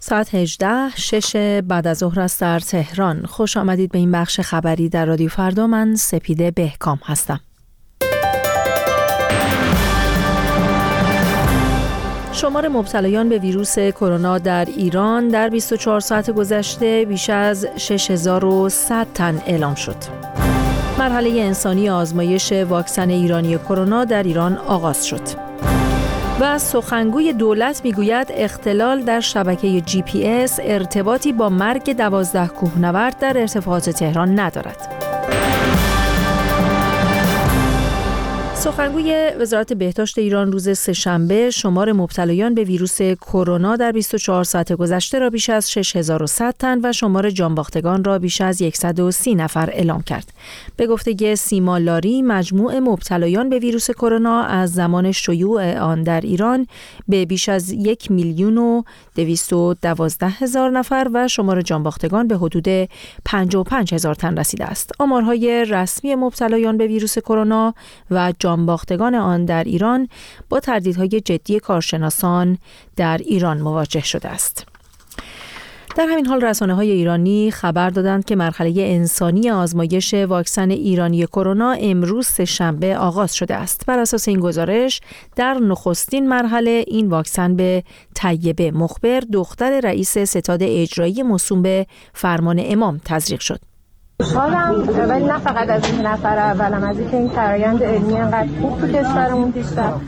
ساعت 18:06 بعد از ظهر است در تهران. خوش آمدید به این بخش خبری در رادیو فردا. من سپیده بهکام هستم. شمار مبتلایان به ویروس کرونا در ایران در 24 ساعت گذشته بیش از 6100 تن اعلام شد. مرحله انسانی آزمایش واکسن ایرانی کرونا در ایران آغاز شد. و سخنگوی دولت میگوید اختلال در شبکه GPS ارتباطی با مرگ 12 کوهنورد در ارتفاعات تهران ندارد. سخنگوی وزارت بهداشت ایران روز سه‌شنبه شمار مبتلایان به ویروس کرونا در 24 ساعت گذشته را بیش از 6100 تن و شمار جانباختگان را بیش از 130 نفر اعلام کرد. به گفته سیما لاری، مجموع مبتلایان به ویروس کرونا از زمان شیوع آن در ایران به بیش از 1,212,000 نفر و شمار جانباختگان به حدود 55,000 تن رسیده است. آمارهای رسمی مبتلایان به ویروس کرونا و جانباختگان آن در ایران با تردیدهای جدی کارشناسان در ایران مواجه شده است. در همین حال رسانه‌های ایرانی خبر دادند که مرحله انسانی آزمایش واکسن ایرانی کرونا امروز سه‌شنبه آغاز شده است. بر اساس این گزارش در نخستین مرحله این واکسن به طیبه مخبر، دختر رئیس ستاد اجرایی موسوم به فرمان امام، تزریق شد. خوشحالم، ولی نه فقط از این نفر اولم، از اینکه این فرآیند علمی انقدر خوب تو کشورمون پیش رفت.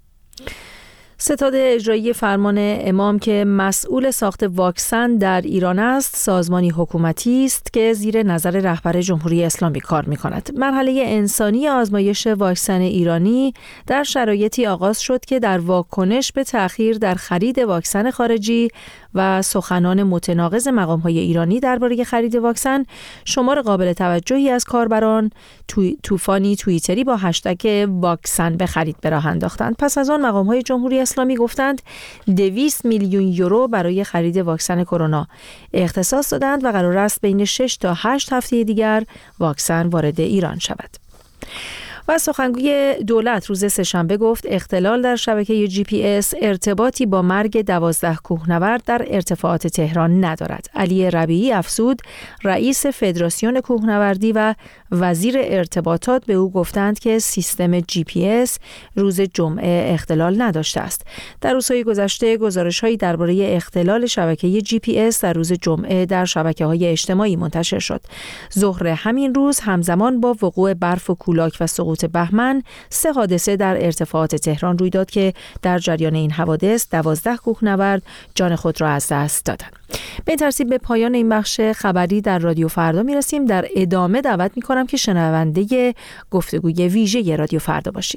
ستاد اجرایی فرمان امام که مسئول ساخت واکسن در ایران است، سازمانی حکومتی است که زیر نظر رهبر جمهوری اسلامی کار می‌کند. مرحله انسانی آزمایش واکسن ایرانی در شرایطی آغاز شد که در واکنش به تأخیر در خرید واکسن خارجی و سخنان متناقض مقام‌های ایرانی درباره خرید واکسن، شمار قابل توجهی از کاربران طوفانی توییتری با هشتگ واکسن بخرید به راه انداختند. پس از آن مقام‌های جمهوری اسلامی گفتند 200 میلیون یورو برای خرید واکسن کرونا اختصاص دادند و قرار است بین 6 تا 8 هفته دیگر واکسن وارد ایران شود. و سخنگوی دولت روز سه‌شنبه گفت اختلال در شبکه GPS ارتباطی با مرگ 12 کوهنورد در ارتفاعات تهران ندارد. علی ربیعی افزود رئیس فدراسیون کوهنوردی و وزیر ارتباطات به او گفتند که سیستم GPS روز جمعه اختلال نداشته است. در روزهای گذشته گزارش‌هایی درباره اختلال شبکه GPS در روز جمعه در شبکه‌های اجتماعی منتشر شد. ظهر همین روز همزمان با وقوع برف و کولاک و سقوط بهمن 3 حادثه در ارتفاعات تهران روی داد که در جریان این حوادث 12 کوهنورد جان خود را از دست دادند. به این ترتیب به پایان این بخش خبری در رادیو فردا میرسیم. در ادامه دعوت میکنم که شنونده گفتگوی ویژه رادیو فردا باشید.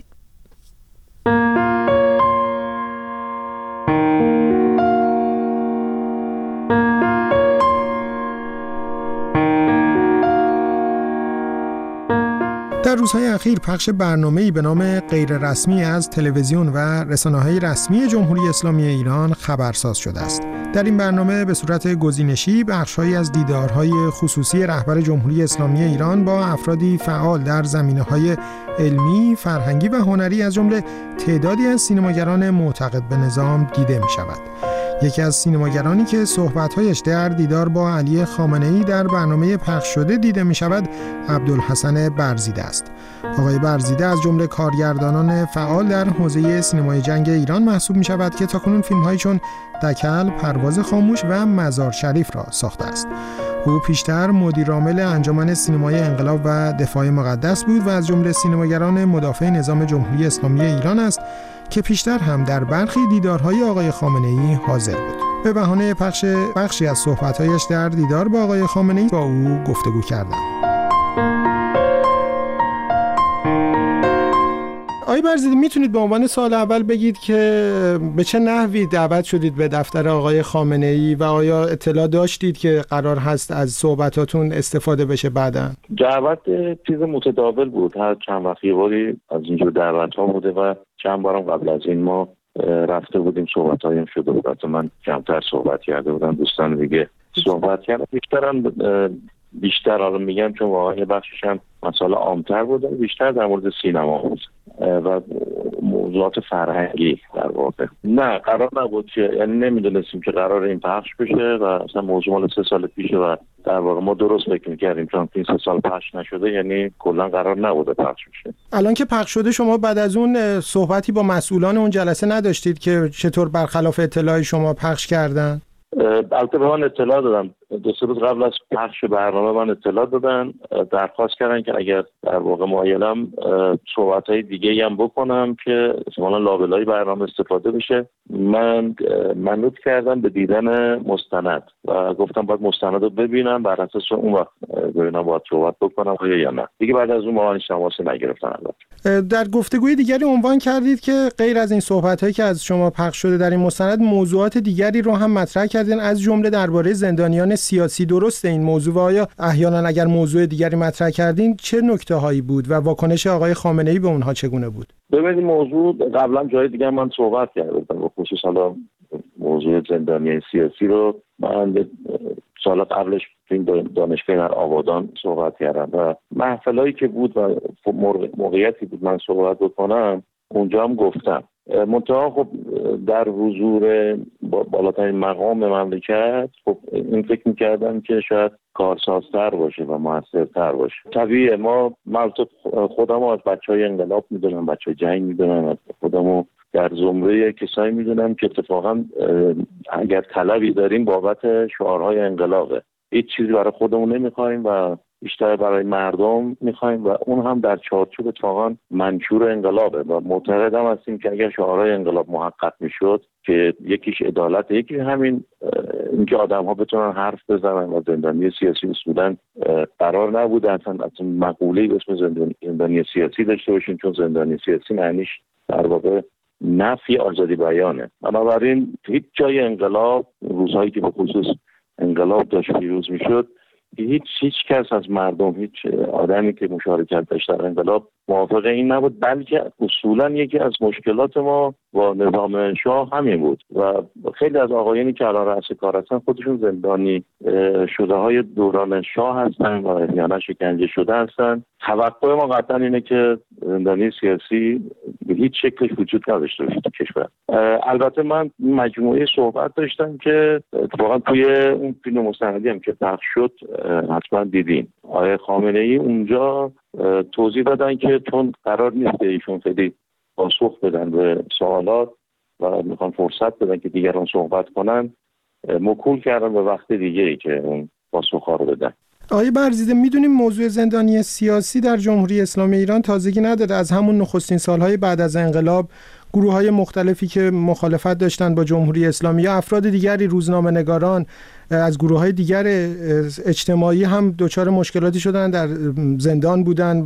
در روزهای اخیر پخش برنامه‌ای به نام غیررسمی از تلویزیون و رسانه‌های رسمی جمهوری اسلامی ایران خبرساز شده است. در این برنامه به صورت گزینشی بخش‌هایی از دیدارهای خصوصی رهبر جمهوری اسلامی ایران با افرادی فعال در زمینه‌های علمی، فرهنگی و هنری از جمله تعدادی از سینماگران معتقد به نظام دیده می‌شود. یکی از سینماگرانی که صحبت‌هایش در دیدار با علی خامنه‌ای در برنامه پخش شده دیده می‌شود، عبدالحسن برزیده است. آقای برزیده از جمله کارگردانان فعال در حوزه سینمای جنگ ایران محسوب می‌شود که تاکنون فیلم‌هایی چون دکل، پرواز خاموش و مزار شریف را ساخته است. او پیشتر مدیرعامل انجمن سینمای انقلاب و دفاع مقدس بود و از جمله سینماگران مدافع نظام جمهوری اسلامی ایران است که پیشتر هم در برخی دیدارهای آقای خامنه‌ای حاضر بود. به بهانه پخش بخشی از صحبت‌هایش در دیدار با آقای خامنه‌ای با او گفتگو کردم. آقای برزیده، میتونید به عنوان سوال اول بگید که به چه نحوی دعوت شدید به دفتر آقای خامنه‌ای و آیا اطلاع داشتید که قرار هست از صحبتاتون استفاده بشه بعداً؟ دعوت چیز متداول بود، هر چند وقت یه باری از اینجور دعوت‌ها بوده و چند بارم قبل از این ما رفته بودیم، صحبت‌هایم شده بود. من کمتر صحبت کرده بودم، دوستان دیگه صحبت کردن. بیشتر حالا میگم چون واقعا یه بخشش هم مسائل عام‌تر بود، بیشتر در مورد سینما بود و موضوعات فرهنگی در واقع. نه قرار نبود که، یعنی نمیدونستیم که قرار این پخش بشه و اصلا موضوع مال 3 سال پیشه و در واقع ما درست فکر می‌کردیم چون این 3 سال پخش نشده یعنی کلا قرار نبوده پخش بشه. الان که پخش شده شما بعد از اون صحبتی با مسئولان اون جلسه نداشتید که چطور برخلاف اطلاع شما پخش کردن؟ البته به من اطلاع دادم 2-3 روز قبل از پخش برنامه من اطلاع دادن، درخواست کردن که اگر در واقع مایلم صحبت‌های دیگه‌ای هم بکنم که احتمالاً لابلای برنامه استفاده بشه. من منوط کردم به دیدن مستند و گفتم باید مستند رو ببینم، بر اساس اون وقت ببینم باید صحبت بکنم یا نه. دیگه بعد از اون ما هیچ تماسی نگرفتن. در گفتگوی دیگری عنوان کردید که غیر از این صحبت‌هایی که از شما پخش شده در این مستند موضوعات دیگری رو هم مطرح کردین، از جمله درباره زندانیان سیاسی. درسته این موضوع و آیا احیانا اگر موضوع دیگری مطرح کردین چه نکته‌هایی بود و واکنش آقای خامنه‌ای به اونها چگونه بود؟ ببینید موضوع قبلا جای دیگه من صحبت کردم، به خصوص حالا موضوع زندانیان سیاسی رو من سال قبلش تو دانشگاه در آبادان صحبت کردم و محفلایی که بود و موقعیتی بود من صحبت بکنم اونجا هم گفتم. منتها خب در حضور بالاترین مقام مملکت خب این فکر می‌کردم که شاید کارسازتر باشه و موثرتر باشه. طبیعیه من خودم از بچهای انقلاب میدونم، بچهای جنگ میدونم، خودمو در زمره کسایی میدونم که اتفاقا اگر طلبی داریم بابت شعارهای انقلابه، هیچ چیزی برای خودمون نمیخوایم و بیشتر برای مردم میخوایم و اون هم در چارچوب اتفاقا منشور انقلابه و معتقدم هستیم که اگر شعارهای انقلاب محقق میشد که یکیش عدالت، یکی همین اینکه آدم‌ها بتونن حرف بزنن و زندانی سیاسی اصولاً قرار نبوده اصلا مقوله‌ای به اسم زندانی سیاسی داشته باشیم، چون زندانی سیاسی معنیش در واقع نفی آزادی بیانه. بنابراین هیچ جای انقلاب، روزهایی که به خصوص انقلاب داشت پیروز میشد، هیچ کس از مردم، هیچ آدمی که مشارکت داشت در انقلاب موافق این نبود، بلکه اصولا یکی از مشکلات ما با نظام شاه همین بود و خیلی از آقایانی که الان رئیس کار هستن خودشون زندانی شده های دوران شاه هستن و احیانا شکنجه شده هستن. توقع ما قطعا اینه که زندانی سیاسی به هیچ شکلش وجود نداشته باشه تو کشور. البته من مجموعه صحبت داشتم که اتفاقا توی اون فیلم مستندی هم که پخش شد حتما دیدین، آقای خامنه‌ای اونجا توضیح دادن که چون قرار نیست ایشون خیلی پاسخ بدن به سوالات و میخوان فرصت بدن که دیگران صحبت کنن، موکول کردن به وقت دیگه‌ای که اون پاسخ‌ها رو بدن. آقای برزیده، میدونیم موضوع زندانی سیاسی در جمهوری اسلامی ایران تازگی نداره. از همون نخستین سالهای بعد از انقلاب گروه‌های مختلفی که مخالفت داشتن با جمهوری اسلامی یا افراد دیگری، روزنامه‌نگاران از گروه‌های دیگر اجتماعی هم دچار مشکلاتی شدن، در زندان بودن،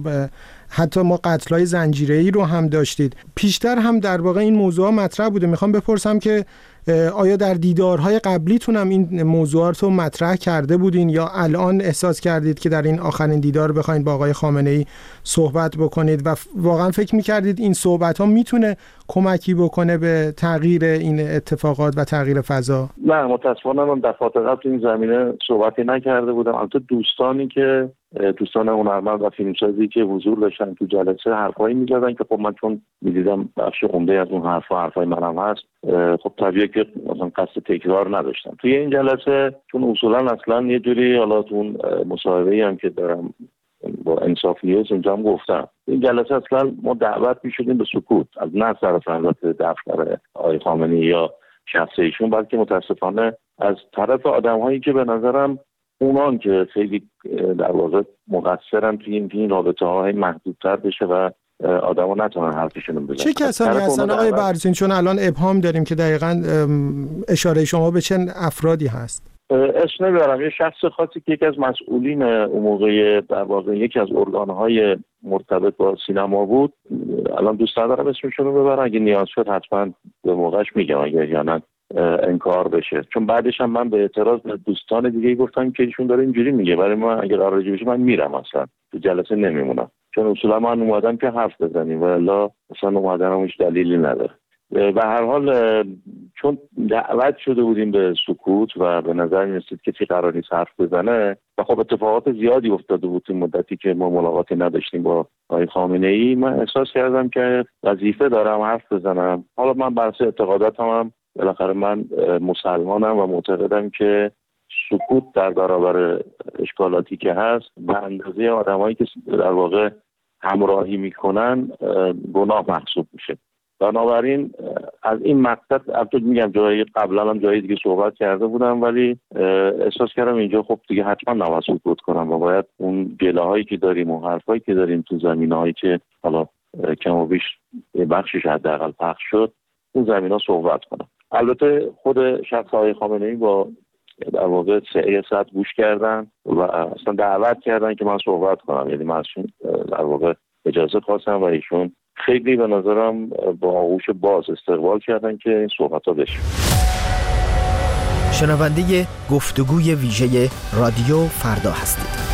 حتی ما قتل‌های زنجیره‌ای رو هم داشتید. پیشتر هم در واقع این موضوع مطرح بوده. میخوام بپرسم که آیا در دیدارهای قبلیتون هم این موضوعات رو مطرح کرده بودین یا الان احساس کردید که در این آخرین دیدار بخواید با آقای خامنه‌ای صحبت بکنید و واقعا فکر می‌کردید این صحبت‌ها میتونه کمکی بکنه به تغییر این اتفاقات و تغییر فضا؟ نه متأسفانه من دفعات قبل این زمینه صحبتی نکرده بودم. البته دوستان هنرمند و فیلمسازی که حضور داشتن تو جلسه حرفایی می‌زدن که خب من چون می‌دیدم بخش عمده از اون حرفای منم هست، خب طبیعیه که مثلا قصد تکرار نداشتم. توی این جلسه چون اصولا اصلا یه جوری حالا تو اون مصاحبه‌ای هم که دارم با انصاف نیوز اونجا هم گفتم، این جلسه اصلا ما دعوت می‌شدیم به سکوت، از نه طرف دفتر آقای خامنه‌ای یا شخص ایشون، بلکه متاسفانه از طرف آدم‌هایی که به نظرم اونان که خیلی در واقع مقصرن توی این رابطه‌های محدودتر بشه و آدم‌ها نتونن حرفشون بزنن. چه کسانی هستن آقای برزین؟ چون الان ابهام داریم که دقیقاً اشاره شما به چه افرادی هست؟ اسم نمیبرم، یه شخص خاصی که یکی از مسئولین اون موقع در واقع یکی از ارگان‌های مرتبط با سینما بود، الان دوست ندارم اسمشون رو ببرم، اگه نیاز شد حتما به موقعش میگم اگه یا نه انکار بشه، چون بعدش هم من به اعتراض به دوستان دیگه گفتم که ایشون داره اینجوری میگه، برای من اگر آرزو بشه من میرم، اصلا تو جلسه نمیمونم، چون اصولا من اومدم که حرف بزنیم و الا اصلا اومدنم هیچ دلیلی نداره. به هر حال چون دعوت شده بودیم به سکوت و به نظر می‌رسید کسی قرار نیست حرف بزنه و خب اتفاقات زیادی افتاده بود این مدتی که ما ملاقاتی نداشتیم با آقای خامنه‌ای، من احساس کردم که وظیفه دارم حرف بزنم. حالا من بر اساس اعتقاداتم هم بالاخره من مسلمانم و معتقدم که سکوت در برابر اشکالاتی که هست به اندازه آدمایی که در واقع همراهی میکنن گناه محسوب میشه. بنابراین از این مقصد البته میگم جایی قبلا هم جایی دیگه صحبت کرده بودم، ولی احساس کردم اینجا خب دیگه حتما نباید سکوت کنم و باید اون گله هایی که داریم و حرف هایی که داریم تو زمینه هایی که حالا کم و بیش بخشش حداقل پخش شد اون زمین ها صحبت کنم. البته خود شخص آقای خامنه‌ای با در واقع سعی صد گوش کردن و اصلا دعوت کردن که من صحبت کنم، یعنی من ازشون در واقع اجازه خواستم و ایشون خیلی به نظرم با آغوش باز استقبال کردن که این صحبت ها بشه. شنونده گفتگوی ویژه رادیو فردا هستید.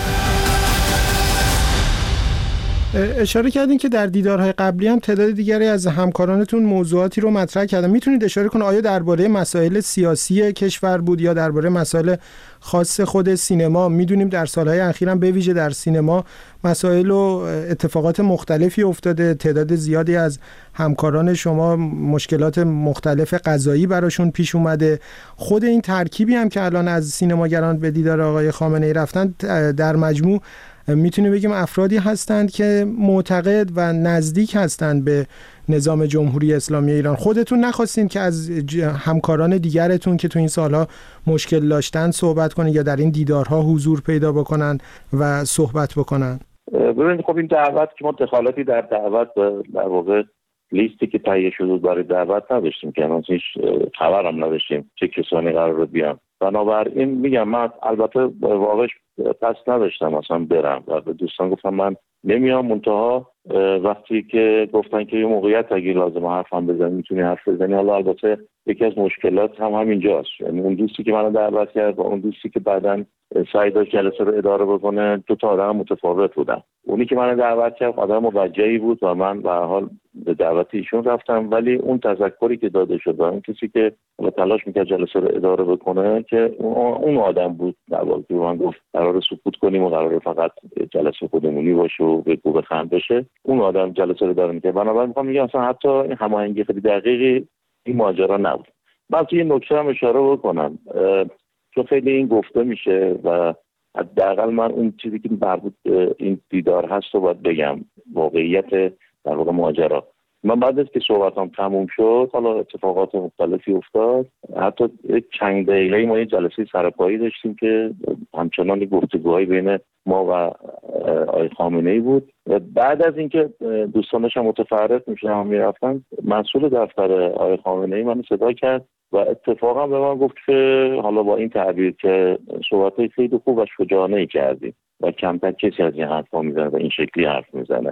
اشاره کردین که در دیدارهای قبلی هم تعداد دیگری از همکارانتون موضوعاتی رو مطرح کردن. میتونید اشاره کنید آیا درباره مسائل سیاسی کشور بود یا درباره مسائل خاص خود سینما؟ میدونیم در سالهای اخیر هم به ویژه در سینما مسائل و اتفاقات مختلفی افتاده، تعداد زیادی از همکاران شما مشکلات مختلف قضایی براشون پیش اومده. خود این ترکیبی هم که الان از سینماگران به دیدار آقای خامنه‌ای رفتن در مجموع میتونیم بگیم افرادی هستند که معتقد و نزدیک هستند به نظام جمهوری اسلامی ایران. خودتون نخواستین که از همکاران دیگرتون که تو این سالها مشکل داشتن صحبت کنین یا در این دیدارها حضور پیدا بکنن و صحبت بکنن؟ ببینید خب این دعوت که ما دخالتی در دعوت در واقع لیستی که تهیه شده برای دعوت نداشتیم که ما هیچ خبر هم نداشتیم چه کسانی قرار بیان. بنابراین میگم من البته واقعش پس نداشتم اصلا برم و به دوستان گفتم من نمیام، منتها وقتی که گفتن که یه موقعیت اگه لازم حرف هم بزنی میتونی حرف بزنی. حالا البته یکی از مشکلات هم همینجاست، یعنی اون دوستی که منو دعوت کرد و اون دوستی که بعداً سعی داشت جلسه رو اداره بکنه دو تا آدم متفاوت بودن. اونی که منو دعوت کرد آدم موجهی بود و من به هر حال به دعوت ایشون رفتم، ولی اون تذکری که داده شد و اون کسی که تلاش میکرد جلسه رو اداره بکنه که اون آدم بود در واقع که من گفت قرار سکوت کنیم و قرار فقط جلسه خودمونی باشه و بگو بخند بشه، اون آدم جلسه رو اداره میکرد. بنابراین میخوام بگم اصلا حتی این هماهنگی خیلی دقیقی این ماجرا نبود. من توی این نکته هم اشاره بکنم چون خیلی این گفته میشه و حداقل من اون چیزی که مربوط این دیدار هست رو باید بگم، واقعیت در واقع ماجرا. من بعد از که صحبتام تموم شد حالا اتفاقات مختلفی افتاد، حتی چند دقیقه ما یه جلسه سرپایی داشتیم که همچنان گفتگوهای بین ما و آقای خامنه‌ای بود. بعد از اینکه دوستانش هم متفرق میشدن و میرفتن، مسئول دفتر آقای خامنه‌ای منو صدا کرد و اتفاقا به من گفت که حالا با این تعبیر که صحبت‌های خیلی خوب و شجاعانه‌ای کردی و کمتر کسی از این حرفا میزنه و این شکلی حرف میزنه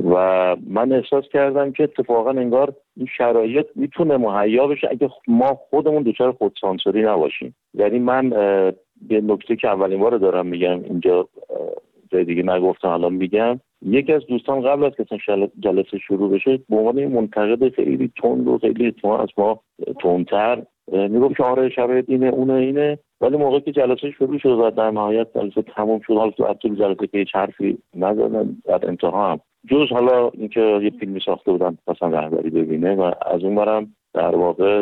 و من احساس کردم که اتفاقا انگار این شرایط میتونه مهیا بشه اگه ما خودمون دچار خودسانسوری نباشیم. یعنی من یه نکته که اولین بار دارم میگم اینجا جای دیگه نگفتم الان میگم، یکی از دوستان قبل از که جلسه شروع بشه به عنوان منتقد خیلی تند و خیلی اتفاقا از ما تندتر میگفت که آره شرایط اینه اونه اینه، ولی موقعی که جلسه شروع شد و در نهایت جلسه تموم شد حالا تو طول جلسه که هیچ حرفی نزدن در انتها هم جز حالا اینکه یه فیلمی ساخته بودن مثلا رهبری ببینه و از اون برم در واقع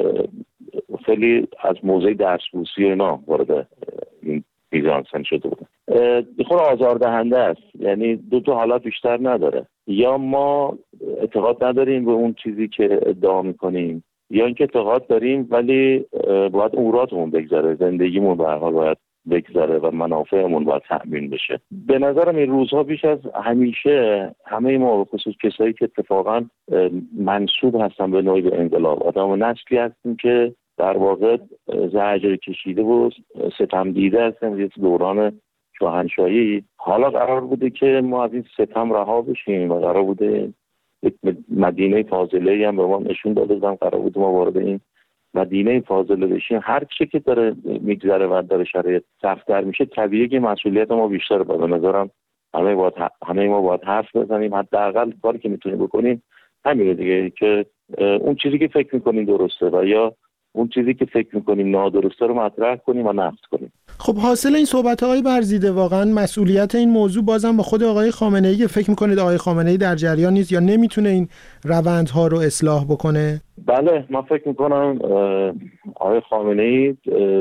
خیلی از موضوع درس‌بوسی و اینا وارد این میزانسن شده بودن. خود آزاردهنده است، یعنی دو تا حالت بیشتر نداره، یا ما اعتقاد نداریم به اون چیزی که ادعا میکنیم یا اینکه اعتقاد داریم ولی باید اموراتمون بگذره، زندگیمون به هر حال باید بگذره و منافعمون باید تأمین بشه. به نظرم این روزها بیش از همیشه همه ما به خصوص کسایی که اتفاقا منسوب هستن به نوعی به انقلاب، آدم نسلی هستیم که در واقع زجر کشیده و ستم دیده هستیم یه دوران شاهنشاهی. حالا قرار بوده که ما از این ستم رها بشیم و قرار بوده یک مدینه فاضله‌ای هم به ما نشون داده بودن، قرار بوده ما وارد این مدینه فاضله بشیم. هر چی که داره میگذره و داره شرایط سخت‌تر میشه طبیعیه که مسئولیت ما بیشتره. به نظرم همه ما باید حرف بزنیم، حداقل کاری که میتونیم بکنیم همینه دیگه، که اون چیزی که فکر میکنیم درسته و یا اون چیزی که فکر میکنیم نادرسته رو مطرح کنیم و نقد کنیم. خب حاصل این صحبت آقای برزیده واقعا مسئولیت این موضوع بازم با خود آقای خامنه‌ای که فکر میکنید آقای خامنه‌ای در جریان نیست یا نمیتونه این روندها رو اصلاح بکنه؟ بله من فکر میکنم آقای خامنه‌ای